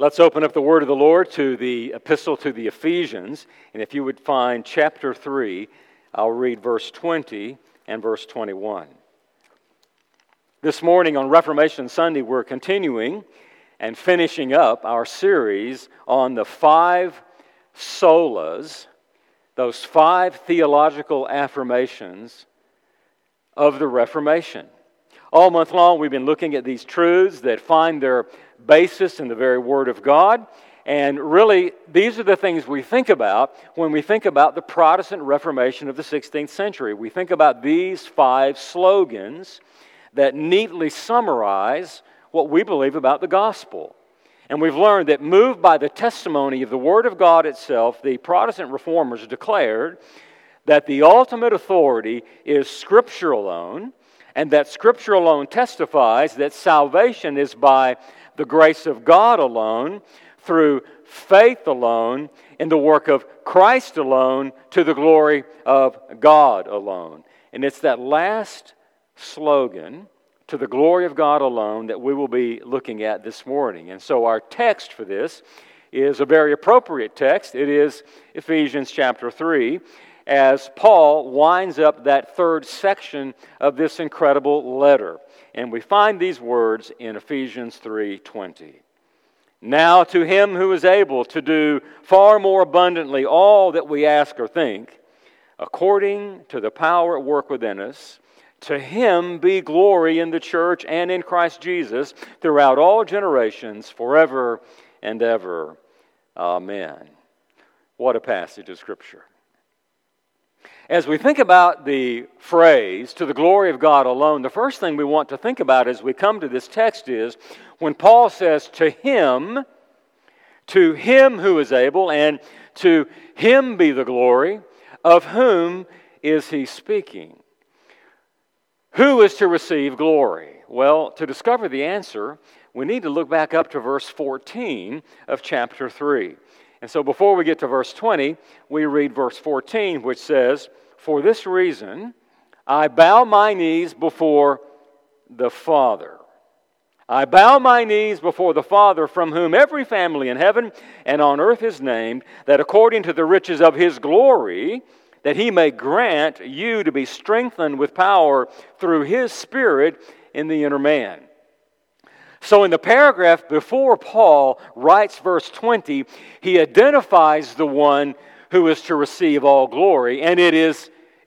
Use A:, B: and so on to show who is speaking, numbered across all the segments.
A: Let's open up the Word of the Lord to the Epistle to the Ephesians. And if you would find chapter 3, I'll read verse 20 and verse 21. This morning on Reformation Sunday, we're continuing and finishing up our series on the 5 solas, those 5 theological affirmations of the Reformation. All month long, we've been looking at these truths that find their basis in the very Word of God. And really, these are the things we think about when we think about the Protestant Reformation of the 16th century. We think about these 5 slogans that neatly summarize what we believe about the gospel. And we've learned that moved by the testimony of the Word of God itself, the Protestant reformers declared that the ultimate authority is Scripture alone, and that Scripture alone testifies that salvation is by the grace of God alone, through faith alone, in the work of Christ alone, to the glory of God alone. And it's that last slogan, to the glory of God alone, that we will be looking at this morning. And so our text for this is a very appropriate text. It is Ephesians chapter 3, as Paul winds up that third section of this incredible letter. And we find these words in Ephesians 3:20. Now to him who is able to do far more abundantly all that we ask or think, according to the power at work within us, to him be glory in the church and in Christ Jesus throughout all generations, forever and ever. Amen. What a passage of Scripture. As we think about the phrase, to the glory of God alone, the first thing we want to think about as we come to this text is when Paul says, to him who is able, and to him be the glory, of whom is he speaking? Who is to receive glory? Well, to discover the answer, we need to look back up to verse 14 of chapter 3. And so before we get to verse 20, we read verse 14, which says, for this reason, I bow my knees before the Father. I bow my knees before the Father, from whom every family in heaven and on earth is named, that according to the riches of his glory, that he may grant you to be strengthened with power through his Spirit in the inner man. So in the paragraph before Paul writes verse 20, he identifies the one who is to receive all glory, and it is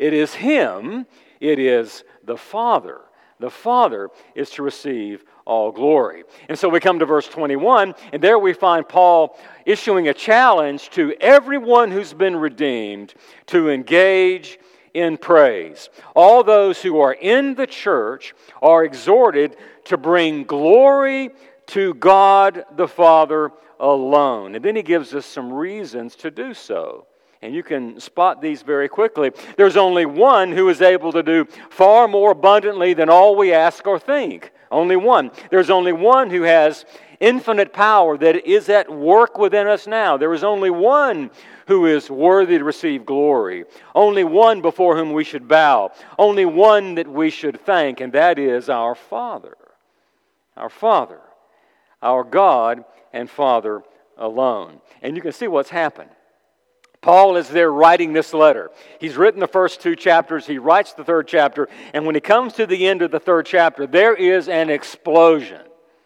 A: him, it is the Father. The Father is to receive all glory. And so we come to verse 21, and there we find Paul issuing a challenge to everyone who's been redeemed to engage in praise. All those who are in the church are exhorted to bring glory to God the Father alone. And then he gives us some reasons to do so. And you can spot these very quickly. There's only one who is able to do far more abundantly than all we ask or think. Only one. There's only one who has infinite power that is at work within us now. There is only one who is worthy to receive glory. Only one before whom we should bow. Only one that we should thank, and that is our Father. Our Father. Our God and Father alone. And you can see what's happened. Paul is there writing this letter. He's written the first 2 chapters. He writes the 3rd chapter. And when he comes to the end of the 3rd chapter, there is an explosion.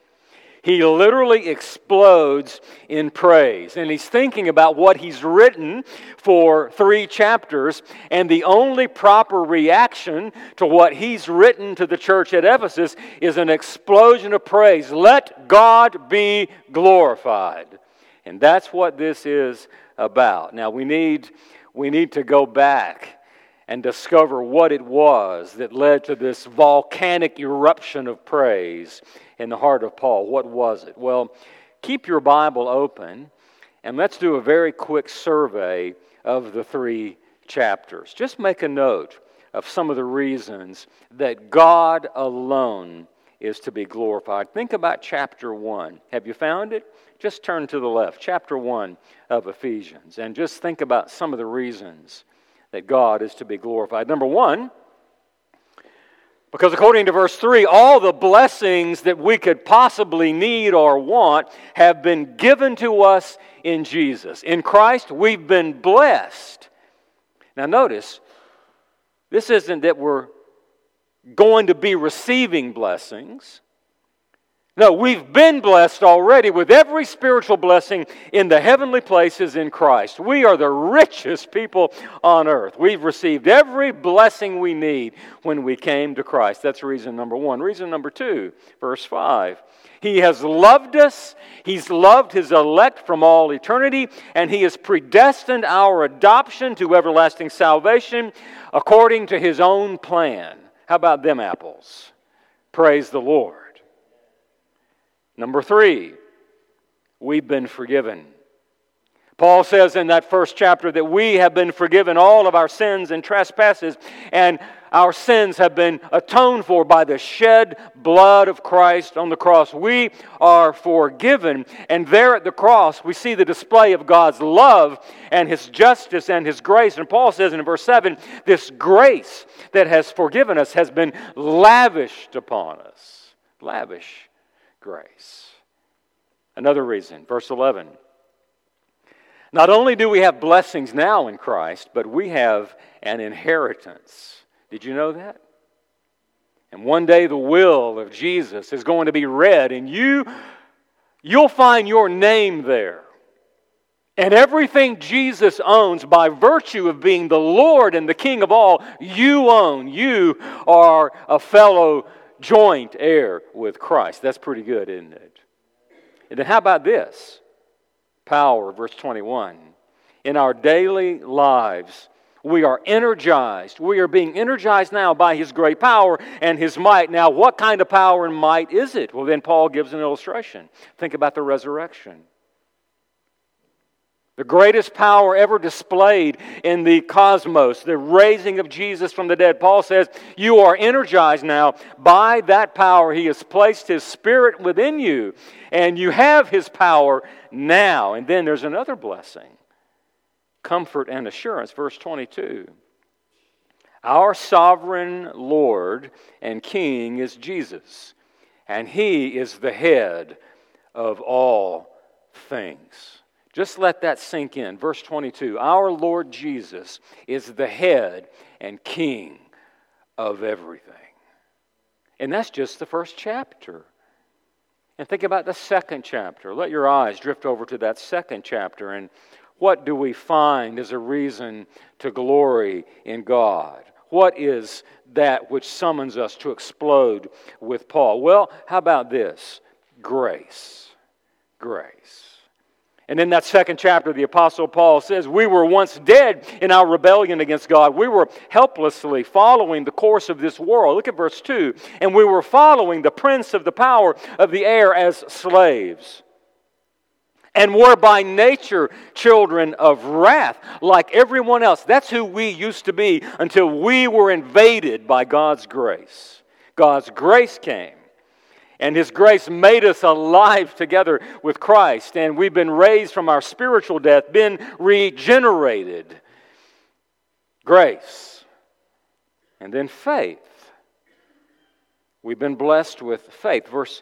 A: He literally explodes in praise. And he's thinking about what he's written for 3 chapters. And the only proper reaction to what he's written to the church at Ephesus is an explosion of praise. Let God be glorified. And that's what this is about. Now we need to go back and discover what it was that led to this volcanic eruption of praise in the heart of Paul. What was it? Well, keep your Bible open and let's do a very quick survey of the 3 chapters. Just make a note of some of the reasons that God alone is to be glorified. Think about chapter 1. Have you found it? Just turn to the left, chapter 1 of Ephesians, and just think about some of the reasons that God is to be glorified. Number 1, Because according to verse 3, all the blessings that we could possibly need or want have been given to us in Jesus. In Christ, we've been blessed. Now notice, this isn't that we're going to be receiving blessings. No, we've been blessed already with every spiritual blessing in the heavenly places in Christ. We are the richest people on earth. We've received every blessing we need when we came to Christ. That's reason number one. Reason number two, verse 5. He has loved us, He's loved His elect from all eternity, and He has predestined our adoption to everlasting salvation according to His own plan. How about them apples? Praise the Lord. Number 3, we've been forgiven. Paul says in that first chapter that we have been forgiven all of our sins and trespasses, and our sins have been atoned for by the shed blood of Christ on the cross. We are forgiven, and there at the cross we see the display of God's love and His justice and His grace. And Paul says in verse 7, this grace that has forgiven us has been lavished upon us. Lavish grace. Another reason, verse 11. Not only do we have blessings now in Christ, but we have an inheritance. Did you know that? And one day the will of Jesus is going to be read, and you'll find your name there. And everything Jesus owns, by virtue of being the Lord and the King of all, you own. You are a fellow joint heir with Christ. That's pretty good, isn't it? And then how about this? Power, verse 21. In our daily lives, we are energized. We are being energized now by His great power and His might. Now, what kind of power and might is it? Well, then Paul gives an illustration. Think about the resurrection. The greatest power ever displayed in the cosmos, the raising of Jesus from the dead. Paul says, you are energized now by that power. He has placed His Spirit within you, and you have His power now. And then there's another blessing. Comfort and assurance, verse 22. Our sovereign Lord and King is Jesus, and He is the head of all things. Just let that sink in. Verse 22, our Lord Jesus is the head and King of everything. And that's just the first chapter. And think about the second chapter. Let your eyes drift over to that second chapter. And what do we find as a reason to glory in God? What is that which summons us to explode with Paul? Well, how about this? Grace. Grace. And in that second chapter, the Apostle Paul says, we were once dead in our rebellion against God. We were helplessly following the course of this world. Look at verse 2. And we were following the prince of the power of the air as slaves, and were by nature children of wrath, like everyone else. That's who we used to be until we were invaded by God's grace. God's grace came. And His grace made us alive together with Christ. And we've been raised from our spiritual death, been regenerated. Grace. And then faith. We've been blessed with faith. Verse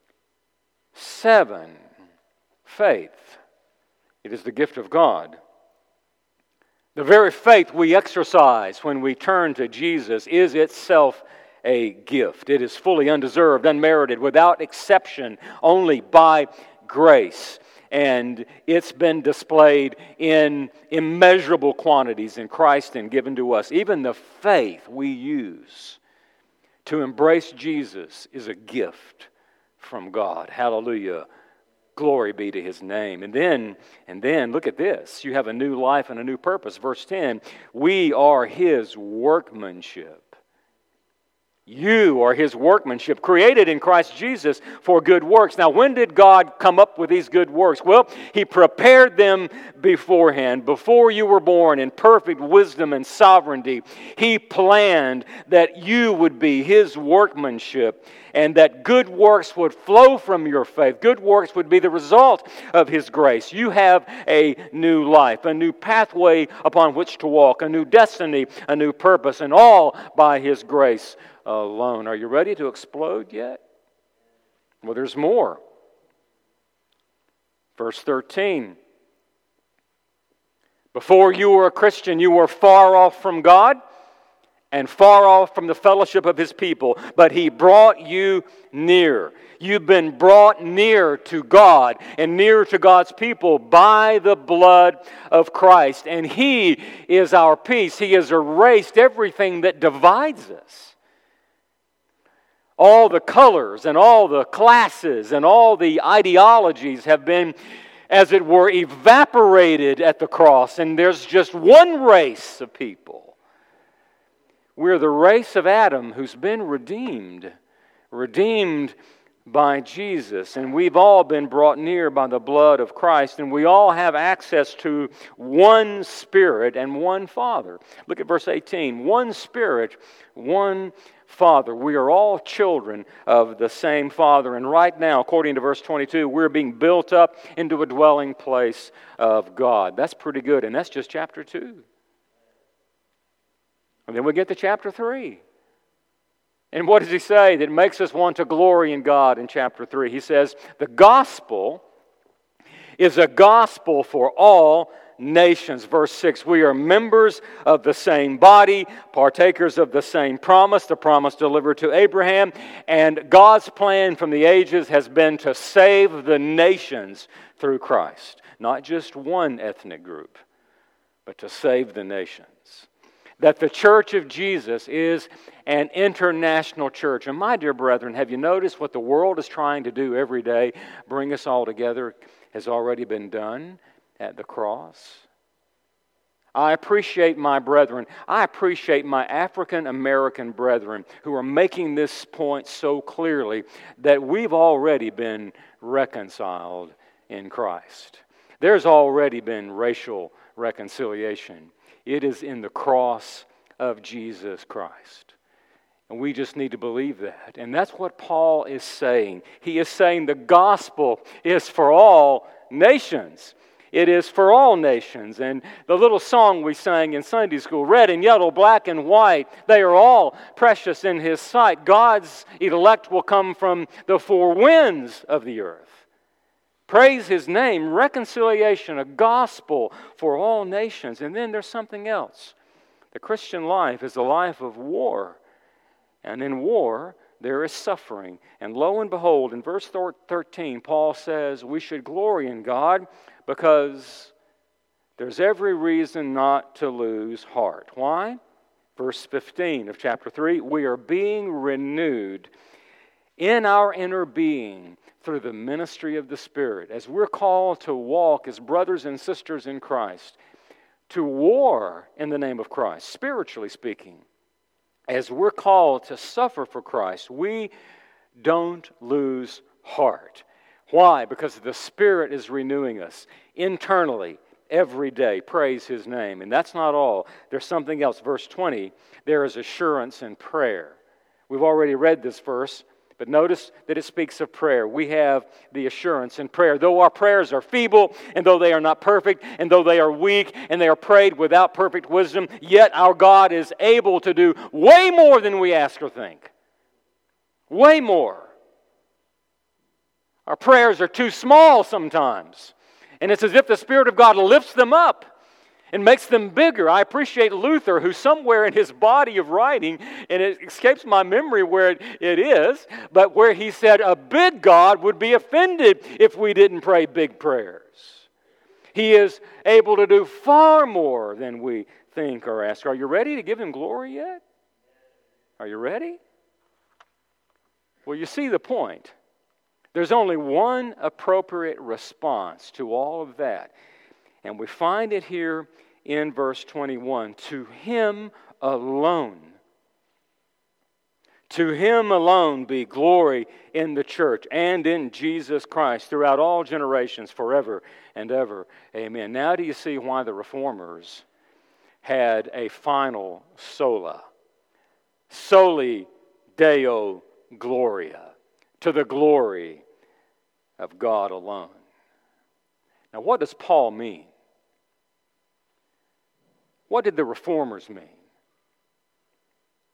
A: 7. Faith. It is the gift of God. The very faith we exercise when we turn to Jesus is itself a gift. It is fully undeserved, unmerited, without exception, only by grace. And it's been displayed in immeasurable quantities in Christ and given to us. Even the faith we use to embrace Jesus is a gift from God. Hallelujah. Glory be to His name. And then, look at this. You have a new life and a new purpose. Verse 10, we are His workmanship. You are His workmanship, created in Christ Jesus for good works. Now, when did God come up with these good works? Well, He prepared them beforehand. Before you were born, in perfect wisdom and sovereignty, He planned that you would be His workmanship, and that good works would flow from your faith. Good works would be the result of His grace. You have a new life, a new pathway upon which to walk, a new destiny, a new purpose, and all by His grace alone. Are you ready to explode yet? Well, there's more. Verse 13. Before you were a Christian, you were far off from God and far off from the fellowship of His people, but He brought you near. You've been brought near to God and near to God's people by the blood of Christ. And He is our peace. He has erased everything that divides us. All the colors and all the classes and all the ideologies have been, as it were, evaporated at the cross. And there's just one race of people. We're the race of Adam who's been redeemed by Jesus. And we've all been brought near by the blood of Christ. And we all have access to one Spirit and one Father. Look at verse 18. One Spirit, one Father. We are all children of the same Father. And right now, according to verse 22, we're being built up into a dwelling place of God. That's pretty good. And that's just chapter 2. And then we get to chapter 3. And what does he say that makes us want to glory in God in chapter 3? He says, the gospel is a gospel for all nations. Verse 6, we are members of the same body, partakers of the same promise, the promise delivered to Abraham. And God's plan from the ages has been to save the nations through Christ. Not just one ethnic group, but to save the nations. That the church of Jesus is an international church. And my dear brethren, have you noticed what the world is trying to do every day? Bring us all together has already been done at the cross. I appreciate my brethren. I appreciate my African American brethren who are making this point so clearly that we've already been reconciled in Christ. There's already been racial reconciliation. It is in the cross of Jesus Christ. And we just need to believe that. And that's what Paul is saying. He is saying the gospel is for all nations. It is for all nations. And the little song we sang in Sunday school, red and yellow, black and white, they are all precious in His sight. God's elect will come from the four winds of the earth. Praise His name, reconciliation, a gospel for all nations. And then there's something else. The Christian life is a life of war. And in war, there is suffering. And lo and behold, in verse 13, Paul says we should glory in God because there's every reason not to lose heart. Why? Verse 15 of chapter 3, we are being renewed in our inner being through the ministry of the Spirit. As we're called to walk as brothers and sisters in Christ, to war in the name of Christ, spiritually speaking, as we're called to suffer for Christ, we don't lose heart. Why? Because the Spirit is renewing us internally every day. Praise His name. And that's not all. There's something else. Verse 20, there is assurance in prayer. We've already read this verse. But notice that it speaks of prayer. We have the assurance in prayer. Though our prayers are feeble, and though they are not perfect, and though they are weak, and they are prayed without perfect wisdom, yet our God is able to do way more than we ask or think. Way more. Our prayers are too small sometimes. And it's as if the Spirit of God lifts them up and makes them bigger. I appreciate Luther, who somewhere in his body of writing, and it escapes my memory where it is, but where he said a big God would be offended if we didn't pray big prayers. He is able to do far more than we think or ask. Are you ready to give Him glory yet? Are you ready? Well, you see the point. There's only one appropriate response to all of that. And we find it here in verse 21. To Him alone. To Him alone be glory in the church and in Jesus Christ throughout all generations, forever and ever. Amen. Now do you see why the Reformers had a final sola? Soli Deo Gloria. To the glory of God alone. Now what does Paul mean? What did the Reformers mean?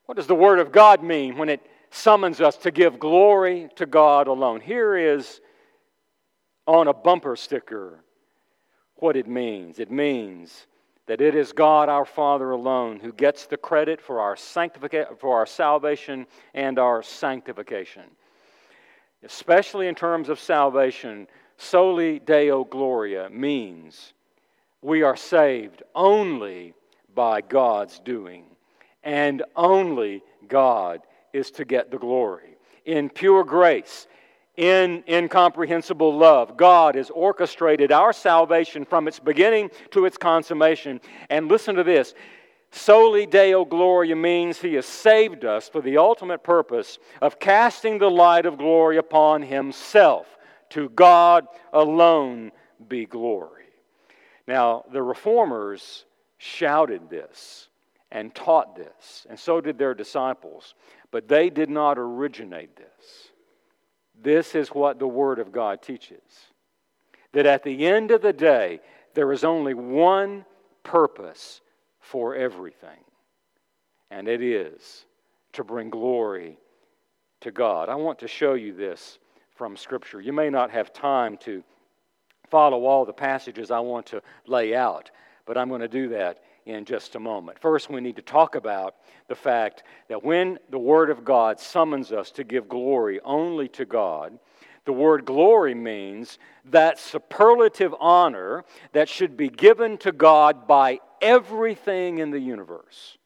A: What does the Word of God mean when it summons us to give glory to God alone? Here is on a bumper sticker what it means. It means that it is God our Father alone who gets the credit for our salvation and our sanctification. Especially in terms of salvation, soli Deo Gloria means we are saved only by God's doing, and only God is to get the glory. In pure grace, in incomprehensible love, God has orchestrated our salvation from its beginning to its consummation. And listen to this, soli Deo Gloria means He has saved us for the ultimate purpose of casting the light of glory upon Himself. To God alone be glory. Now, the Reformers shouted this and taught this, and so did their disciples, but they did not originate this. This is what the Word of God teaches. That at the end of the day, there is only one purpose for everything. And it is to bring glory to God. I want to show you this from Scripture. You may not have time to follow all the passages I want to lay out, but I'm going to do that in just a moment. First, we need to talk about the fact that when the Word of God summons us to give glory only to God, the word glory means that superlative honor that should be given to God by everything in the universe.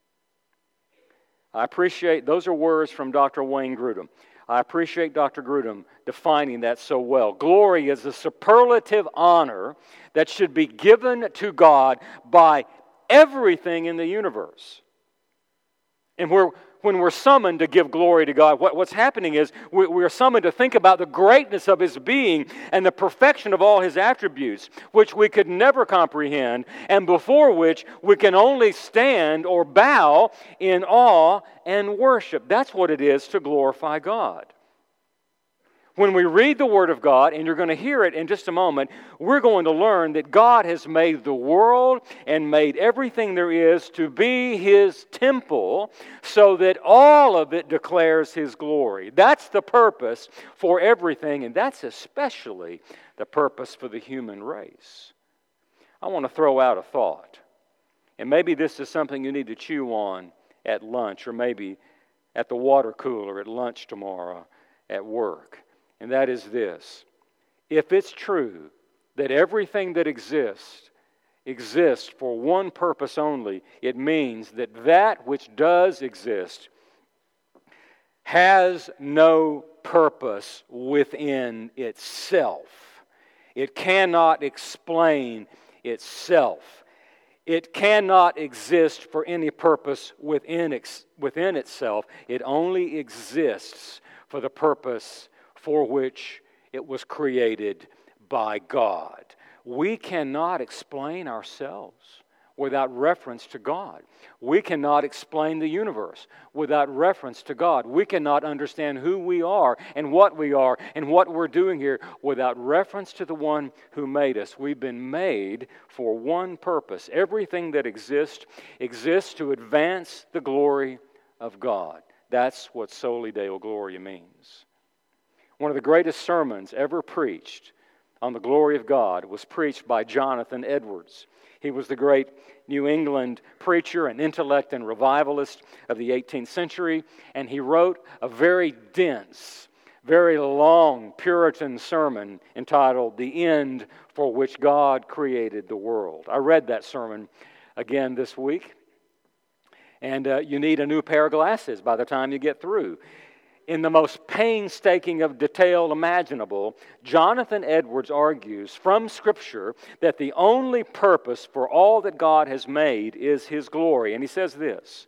A: I appreciate, those are words from Dr. Wayne Grudem. I appreciate Dr. Grudem defining that so well. Glory is the superlative honor that should be given to God by everything in the universe. And when we're summoned to give glory to God, what's happening is we're summoned to think about the greatness of His being and the perfection of all His attributes, which we could never comprehend, and before which we can only stand or bow in awe and worship. That's what it is to glorify God. When we read the Word of God, and you're going to hear it in just a moment, we're going to learn that God has made the world and made everything there is to be His temple so that all of it declares His glory. That's the purpose for everything, and that's especially the purpose for the human race. I want to throw out a thought, and maybe this is something you need to chew on at lunch, or maybe at the water cooler at lunch tomorrow at work. And that is this: if it's true that everything that exists for one purpose only, it means that that which does exist has no purpose within itself. It cannot explain itself. It cannot exist for any purpose within itself. It only exists for the purpose for which it was created by God. We cannot explain ourselves without reference to God. We cannot explain the universe without reference to God. We cannot understand who we are and what we're doing here without reference to the one who made us. We've been made for one purpose. Everything that exists to advance the glory of God. That's what soli Deo Gloria means. One of the greatest sermons ever preached on the glory of God was preached by Jonathan Edwards. He was the great New England preacher and intellect and revivalist of the 18th century, and he wrote a very dense, very long Puritan sermon entitled "The End for Which God Created the World." I read that sermon again this week, and you need a new pair of glasses by the time you get through. In the most painstaking of detail imaginable, Jonathan Edwards argues from Scripture that the only purpose for all that God has made is His glory. And he says this: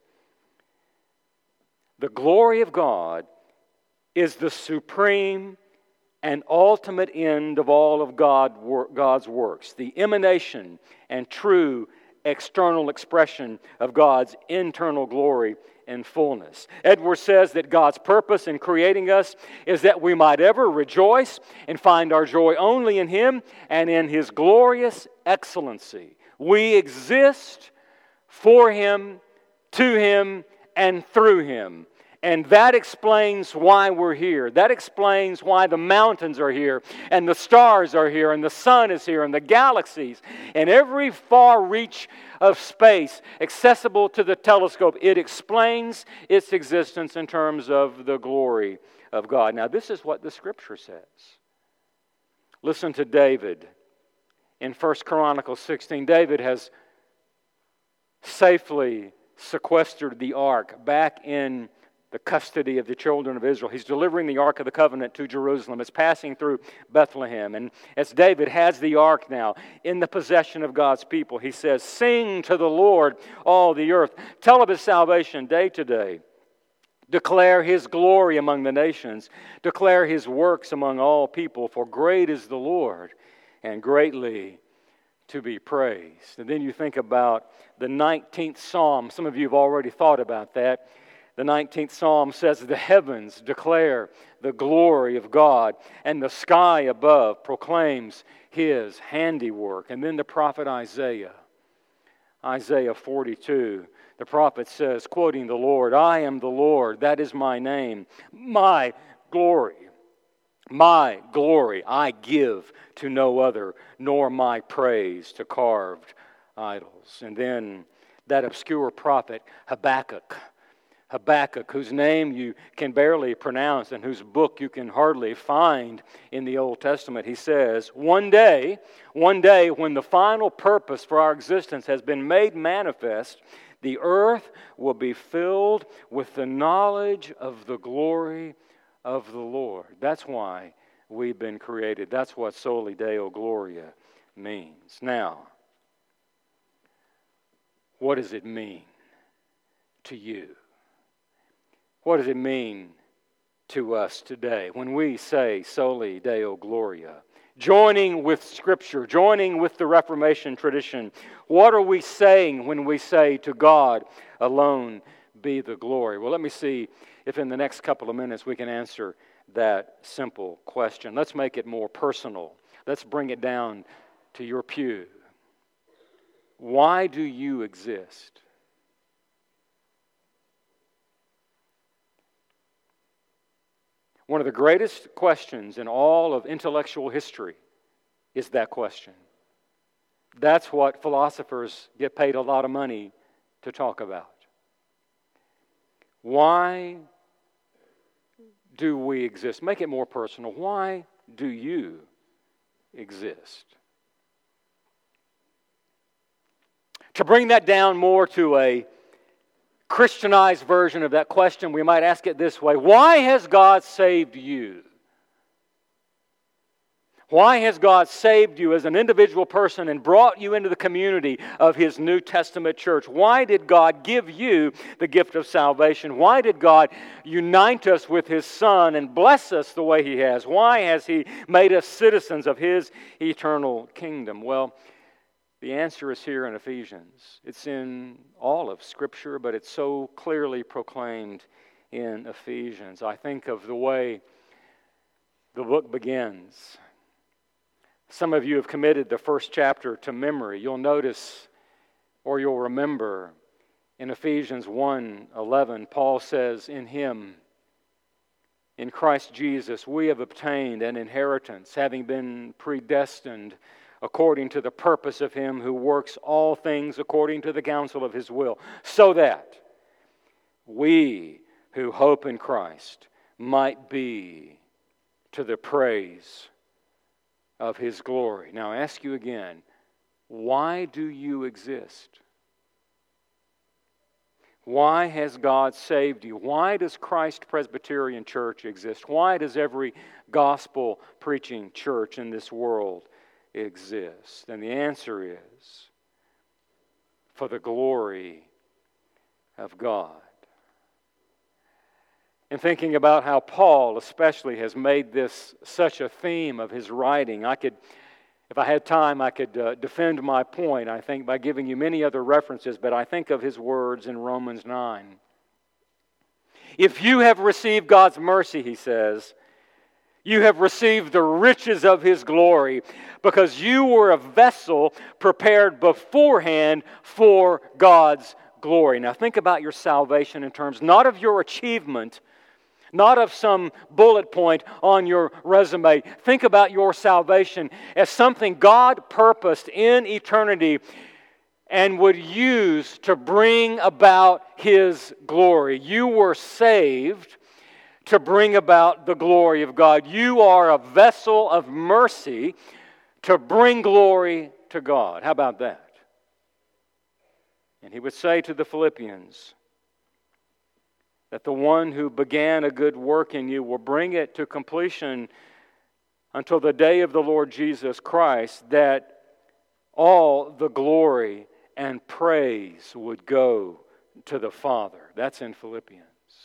A: the glory of God is the supreme and ultimate end of all of God's works, the emanation and true external expression of God's internal glory and fullness. Edwards says that God's purpose in creating us is that we might ever rejoice and find our joy only in Him and in His glorious excellency. We exist for Him, to Him, and through Him. And that explains why we're here. That explains why the mountains are here, and the stars are here, and the sun is here, and the galaxies, and every far reach of space accessible to the telescope. It explains its existence in terms of the glory of God. Now, this is what the Scripture says. Listen to David in 1 Chronicles 16. David has safely sequestered the ark back in the custody of the children of Israel. He's delivering the Ark of the Covenant to Jerusalem. It's passing through Bethlehem. And as David has the ark now in the possession of God's people, he says, "Sing to the Lord, all the earth. Tell of His salvation day to day. Declare His glory among the nations. Declare His works among all people. For great is the Lord, and greatly to be praised." And then you think about the 19th Psalm. Some of you have already thought about that. The 19th Psalm says, "The heavens declare the glory of God, and the sky above proclaims His handiwork." And then the prophet Isaiah 42, the prophet says, quoting the Lord, "I am the Lord, that is my name. My glory I give to no other, nor my praise to carved idols." And then that obscure prophet Habakkuk, whose name you can barely pronounce and whose book you can hardly find in the Old Testament, he says, one day when the final purpose for our existence has been made manifest, the earth will be filled with the knowledge of the glory of the Lord. That's why we've been created. That's what Soli Deo Gloria means. Now, what does it mean to you? What does it mean to us today when we say Soli Deo Gloria? Joining with Scripture, joining with the Reformation tradition, what are we saying when we say to God alone be the glory? Well, let me see if in the next couple of minutes we can answer that simple question. Let's make it more personal. Let's bring it down to your pew. Why do you exist? One of the greatest questions in all of intellectual history is that question. That's what philosophers get paid a lot of money to talk about. Why do we exist? Make it more personal. Why do you exist? To bring that down more to a Christianized version of that question, we might ask it this way: why has God saved you? Why has God saved you as an individual person and brought you into the community of His New Testament church? Why did God give you the gift of salvation? Why did God unite us with His Son and bless us the way He has? Why has He made us citizens of His eternal kingdom? Well, the answer is here in Ephesians. It's in all of Scripture, but it's so clearly proclaimed in Ephesians. I think of the way the book begins. Some of you have committed the first chapter to memory. You'll notice, or you'll remember, in Ephesians 1:11, Paul says, "In Him, in Christ Jesus, we have obtained an inheritance, having been predestined according to the purpose of Him who works all things according to the counsel of His will, so that we who hope in Christ might be to the praise of His glory." Now I ask you again, why do you exist? Why has God saved you? Why does Christ Presbyterian Church exist? Why does every gospel preaching church in this world exist? And the answer is for the glory of God. And thinking about how Paul especially has made this such a theme of his writing, if I had time, I could defend my point, I think, by giving you many other references, but I think of his words in Romans 9. If you have received God's mercy, he says, you have received the riches of His glory, because you were a vessel prepared beforehand for God's glory. Now think about your salvation in terms not of your achievement, not of some bullet point on your resume. Think about your salvation as something God purposed in eternity and would use to bring about His glory. You were saved to bring about the glory of God. You are a vessel of mercy to bring glory to God. How about that? And he would say to the Philippians that the one who began a good work in you will bring it to completion until the day of the Lord Jesus Christ, that all the glory and praise would go to the Father. That's in Philippians.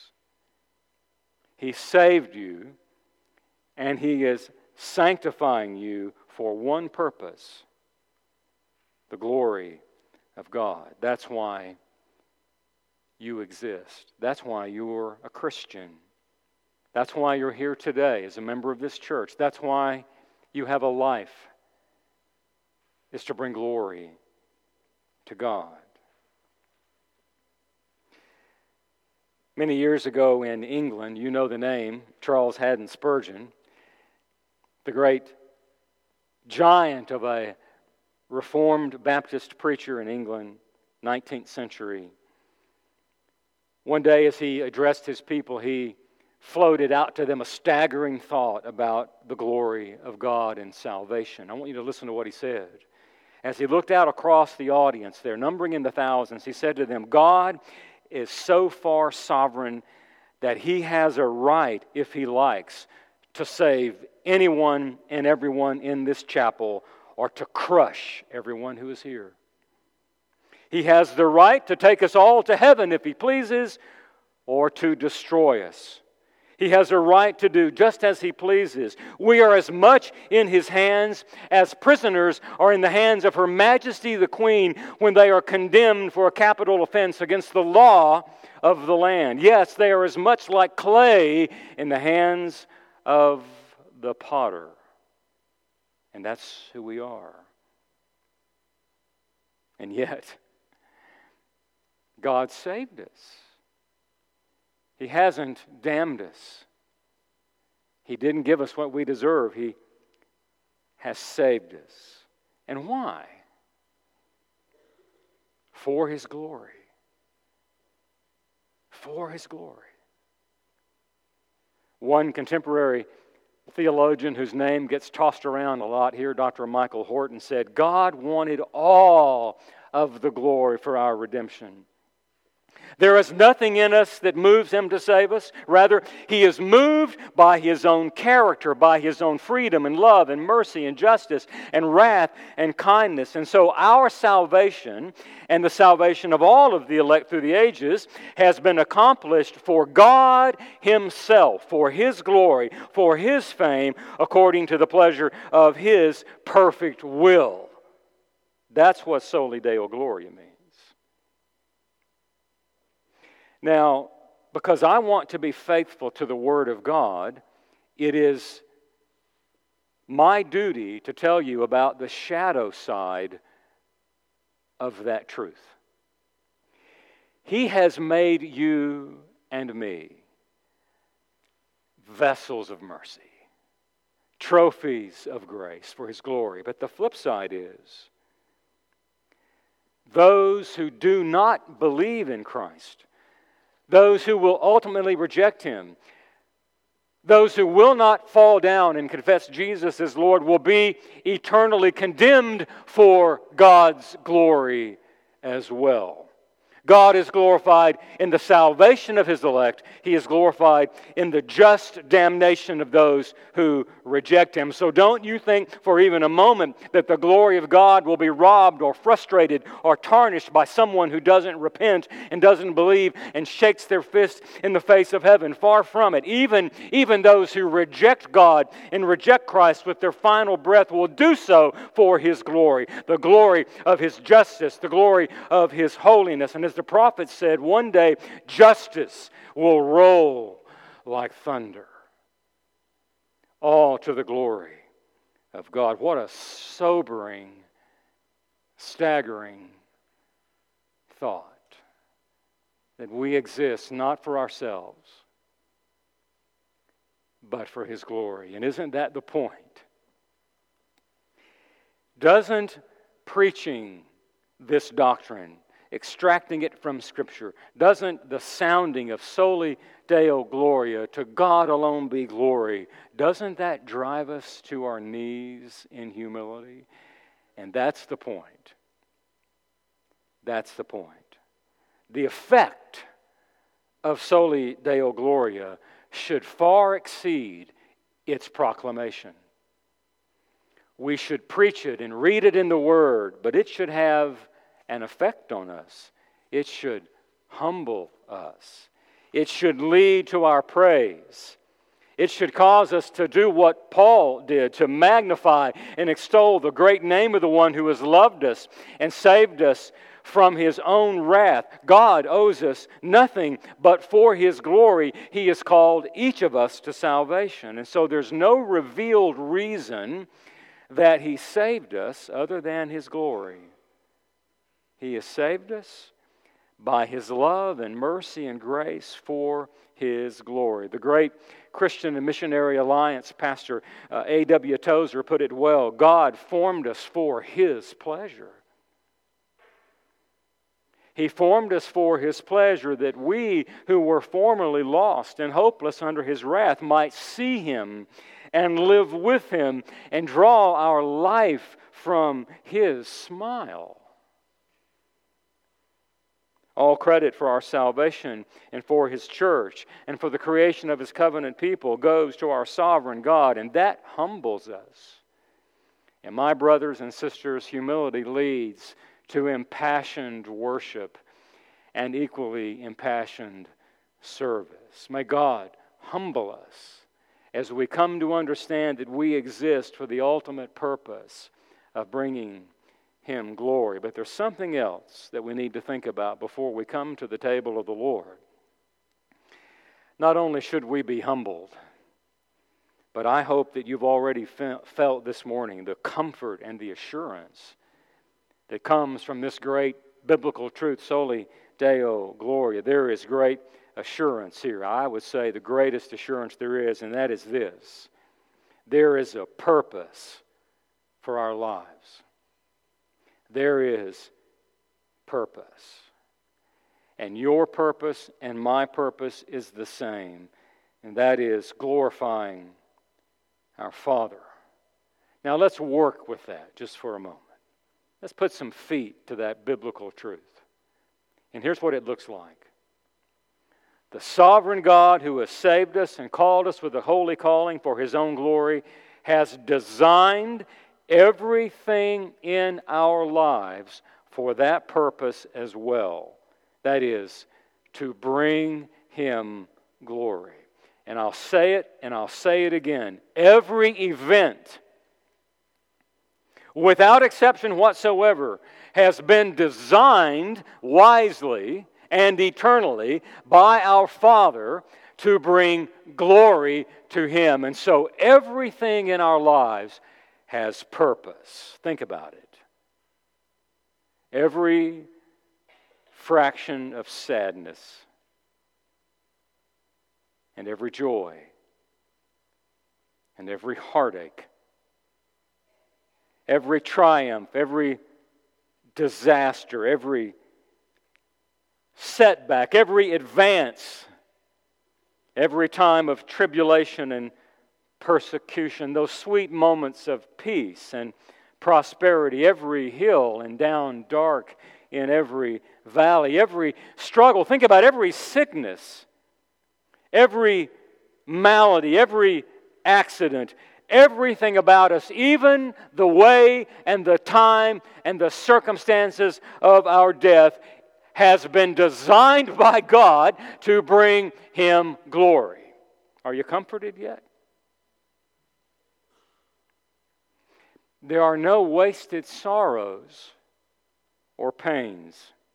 A: He saved you, and He is sanctifying you for one purpose: the glory of God. That's why you exist. That's why you're a Christian. That's why you're here today as a member of this church. That's why you have a life, is to bring glory to God. Many years ago in England, you know the name, Charles Haddon Spurgeon, the great giant of a Reformed Baptist preacher in England, 19th century. One day as he addressed his people, he floated out to them a staggering thought about the glory of God and salvation. I want you to listen to what he said. As he looked out across the audience there, numbering in the thousands, he said to them, God is so far sovereign that He has a right, if He likes, to save anyone and everyone in this chapel or to crush everyone who is here. He has the right to take us all to heaven if He pleases, or to destroy us. He has a right to do just as He pleases. We are as much in His hands as prisoners are in the hands of Her Majesty the Queen when they are condemned for a capital offense against the law of the land. Yes, they are as much like clay in the hands of the potter. And that's who we are. And yet, God saved us. He hasn't damned us. He didn't give us what we deserve. He has saved us. And why? For His glory. For His glory. One contemporary theologian whose name gets tossed around a lot here, Dr. Michael Horton, said, God wanted all of the glory for our redemption. There is nothing in us that moves Him to save us. Rather, He is moved by His own character, by His own freedom and love and mercy and justice and wrath and kindness. And so our salvation and the salvation of all of the elect through the ages has been accomplished for God Himself, for His glory, for His fame, according to the pleasure of His perfect will. That's what Soli Deo Gloria means. Now, because I want to be faithful to the Word of God, it is my duty to tell you about the shadow side of that truth. He has made you and me vessels of mercy, trophies of grace for His glory. But the flip side is, those who do not believe in Christ, those who will ultimately reject Him, those who will not fall down and confess Jesus as Lord, will be eternally condemned for God's glory as well. God is glorified in the salvation of His elect. He is glorified in the just damnation of those who reject Him. So don't you think for even a moment that the glory of God will be robbed or frustrated or tarnished by someone who doesn't repent and doesn't believe and shakes their fist in the face of heaven. Far from it. Even those who reject God and reject Christ with their final breath will do so for His glory. The glory of His justice, the glory of His holiness. And as the prophet said, one day justice will roll like thunder. All to the glory of God. What a sobering, staggering thought. that we exist not for ourselves, but for His glory. And isn't that the point? Doesn't preaching this doctrine, extracting it from Scripture, doesn't the sounding of Soli Deo Gloria, to God alone be glory, doesn't that drive us to our knees in humility? And that's the point. That's the point. The effect of Soli Deo Gloria should far exceed its proclamation. We should preach it and read it in the Word, but it should have an effect on us. It should humble us. It should lead to our praise. It should cause us to do what Paul did, to magnify and extol the great name of the one who has loved us and saved us from His own wrath. God owes us nothing, but for His glory, He has called each of us to salvation. And so there's no revealed reason that He saved us other than His glory. He has saved us by His love and mercy and grace for His glory. The great Christian and Missionary Alliance pastor A.W. Tozer put it well: God formed us for His pleasure. He formed us for His pleasure, that we who were formerly lost and hopeless under His wrath might see Him and live with Him and draw our life from His smile. All credit for our salvation and for His church and for the creation of His covenant people goes to our sovereign God, and that humbles us. And my brothers and sisters, humility leads to impassioned worship and equally impassioned service. May God humble us as we come to understand that we exist for the ultimate purpose of bringing Him glory. But there's something else that we need to think about before we come to the table of the Lord. Not only should we be humbled, but I hope that you've already felt this morning the comfort and the assurance that comes from this great biblical truth, Soli Deo Gloria. There is great assurance here. I would say the greatest assurance there is, and that is this: there is a purpose for our lives. There is purpose. And your purpose and my purpose is the same, and that is glorifying our Father. Now let's work with that just for a moment. Let's put some feet to that biblical truth. And here's what it looks like. The sovereign God who has saved us and called us with a holy calling for His own glory has designed everything in our lives for that purpose as well. That is, to bring Him glory. And I'll say it and I'll say it again. Every event, without exception whatsoever, has been designed wisely and eternally by our Father to bring glory to Him. And so everything in our lives has purpose. Think about it. Every fraction of sadness and every joy and every heartache, every triumph, every disaster, every setback, every advance, every time of tribulation and persecution, those sweet moments of peace and prosperity, every hill and down dark in every valley, every struggle. Think about every sickness, every malady, every accident, everything about us, even the way and the time and the circumstances of our death, has been designed by God to bring Him glory. Are you comforted yet? There are no wasted sorrows or pains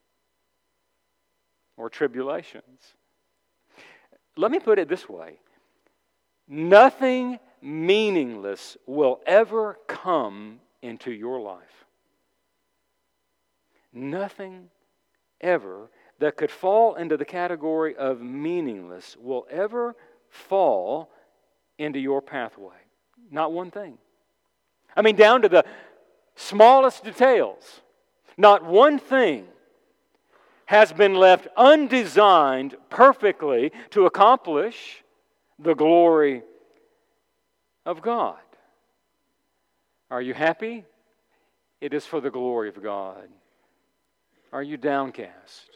A: or tribulations. Let me put it this way. Nothing meaningless will ever come into your life. Nothing ever that could fall into the category of meaningless will ever fall into your pathway. Not one thing. I mean, down to the smallest details. Not one thing has been left undesigned perfectly to accomplish the glory of God. Are you happy? It is for the glory of God. Are you downcast?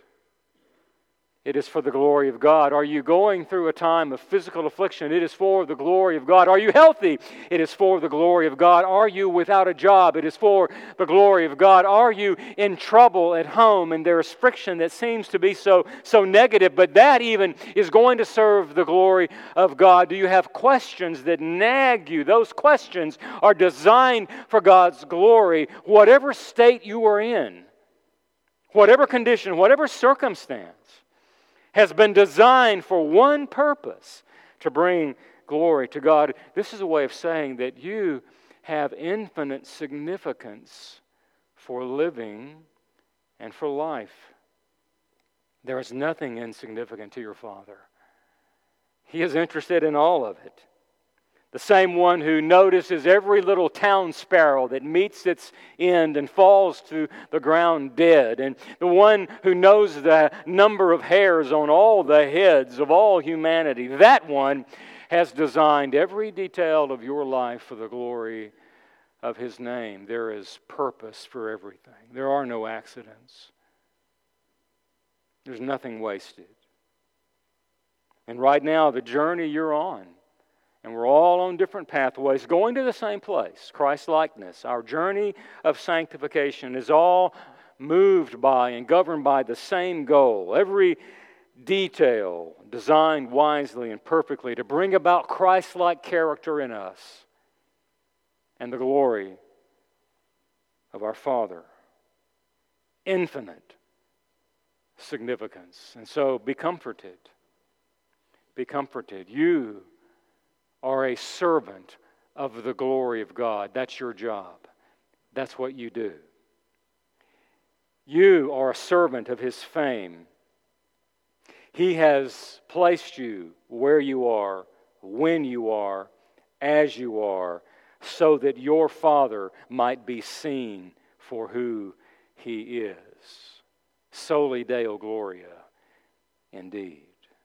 A: It is for the glory of God. Are you going through a time of physical affliction? It is for the glory of God. Are you healthy? It is for the glory of God. Are you without a job? It is for the glory of God. Are you in trouble at home and there is friction that seems to be so negative, but that even is going to serve the glory of God? Do you have questions that nag you? Those questions are designed for God's glory. Whatever state you are in, whatever condition, whatever circumstance, has been designed for one purpose, to bring glory to God. This is a way of saying that you have infinite significance for living and for life. There is nothing insignificant to your Father. He is interested in all of it. The same one who notices every little town sparrow that meets its end and falls to the ground dead. And the one who knows the number of hairs on all the heads of all humanity. That one has designed every detail of your life for the glory of His name. There is purpose for everything. There are no accidents. There's nothing wasted. And right now, the journey you're on, and we're all on different pathways, going to the same place, Christ-likeness. Our journey of sanctification is all moved by and governed by the same goal. Every detail designed wisely and perfectly to bring about Christ-like character in us and the glory of our Father. Infinite significance. And so be comforted. Be comforted. You are a servant of the glory of God. That's your job. That's what you do. You are a servant of His fame. He has placed you where you are, when you are, as you are, so that your Father might be seen for who He is. Soli Deo Gloria, indeed.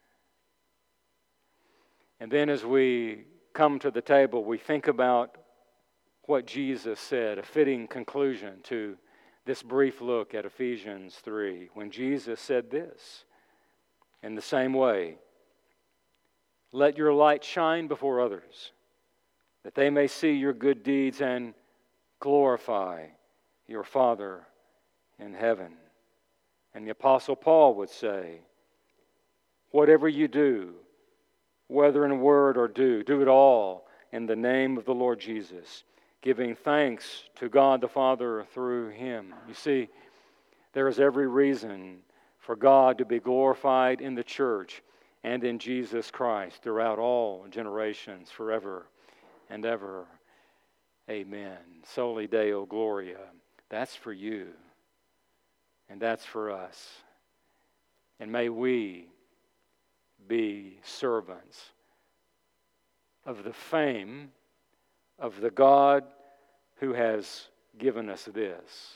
A: And then as we come to the table, we think about what Jesus said, a fitting conclusion to this brief look at Ephesians 3, when Jesus said this, in the same way, let your light shine before others, that they may see your good deeds and glorify your Father in heaven. And the Apostle Paul would say, whatever you do, whether in word or deed, do it all in the name of the Lord Jesus, giving thanks to God the Father through Him. You see, there is every reason for God to be glorified in the church and in Jesus Christ throughout all generations, forever and ever. Amen. Soli Deo Gloria. That's for you, and that's for us. And may we be servants of the fame of the God who has given us this.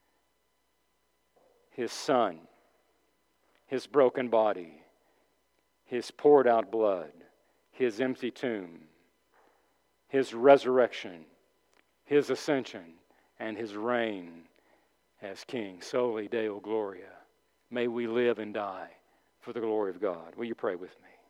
A: His Son, His broken body, His poured out blood, His empty tomb, His resurrection, His ascension, and His reign as King. Soli Deo Gloria. May we live and die for the glory of God. Will you pray with me?